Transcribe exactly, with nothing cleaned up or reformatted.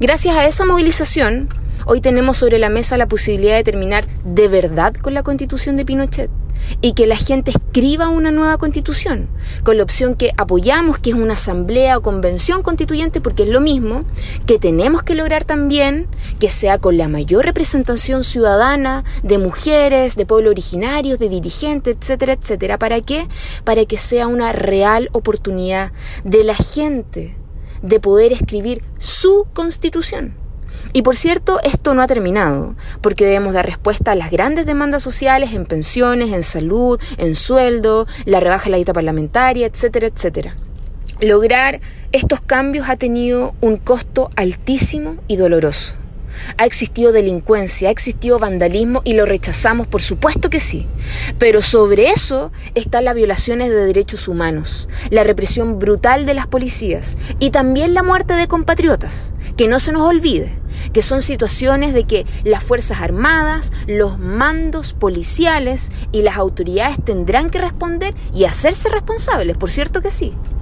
Gracias a esa movilización, hoy tenemos sobre la mesa la posibilidad de terminar de verdad con la Constitución de Pinochet y que la gente escriba una nueva Constitución, con la opción que apoyamos, que es una asamblea o convención constituyente, porque es lo mismo, que tenemos que lograr también que sea con la mayor representación ciudadana de mujeres, de pueblos originarios, de dirigentes, etcétera, etcétera. ¿Para qué? Para que sea una real oportunidad de la gente de poder escribir su Constitución. Y por cierto, esto no ha terminado, porque debemos dar respuesta a las grandes demandas sociales en pensiones, en salud, en sueldo, la rebaja de la dieta parlamentaria, etcétera, etcétera. Lograr estos cambios ha tenido un costo altísimo y doloroso. Ha existido delincuencia, ha existido vandalismo y lo rechazamos, por supuesto que sí. Pero sobre eso están las violaciones de derechos humanos, la represión brutal de las policías y también la muerte de compatriotas. Que no se nos olvide que son situaciones de que las Fuerzas Armadas, los mandos policiales y las autoridades tendrán que responder y hacerse responsables, por cierto que sí.